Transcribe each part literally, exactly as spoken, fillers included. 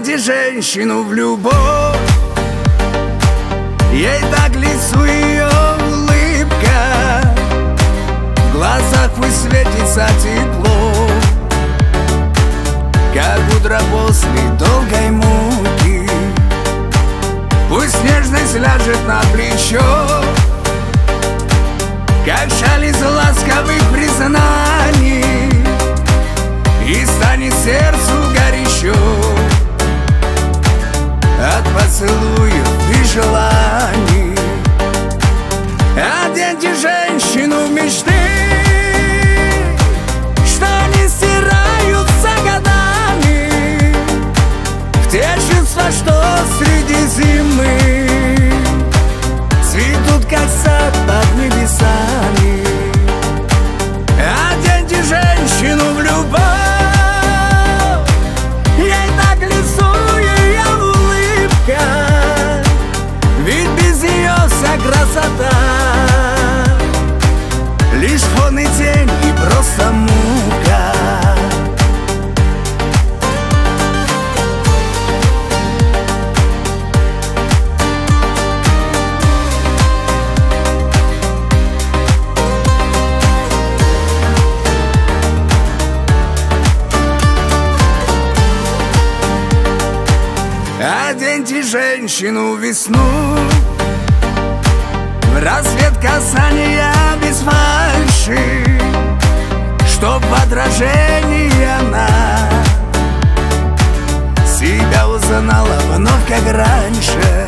Оденьте женщину в любовь, ей так к лицу ее улыбка, в глазах пусть светится тепло, как утро после долгой муки. Пусть нежность ляжет на плечо, как шаль из ласковых признаний, и станет сердцу горячо от поцелуев и желаний. Оденьте женщину в мечты, что не стираются годами, в те чувства, что среди зимы цветут, как сад под небесами. Оденьте женщину в любовь, ей так к лицу ее улыбка, ведь без нее вся красота лишь фон и тень и просто мука. Оденьте женщину в весну, в рассвет касания без фальши, чтоб в отражении она себя узнала вновь, как раньше.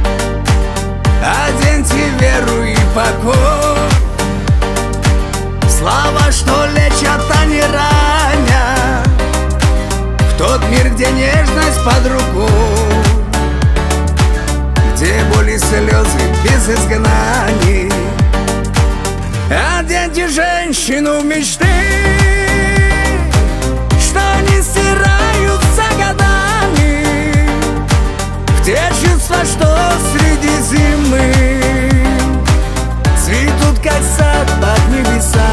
Оденьте веру и покой, слова, что лечат, а не ранят, в тот мир, где нежность под рукой, где боли, слезы без изгнаний. Оденьте женщину в мечты, что не стираются годами, в те чувства, что среди зимы цветут, как сад под небесами.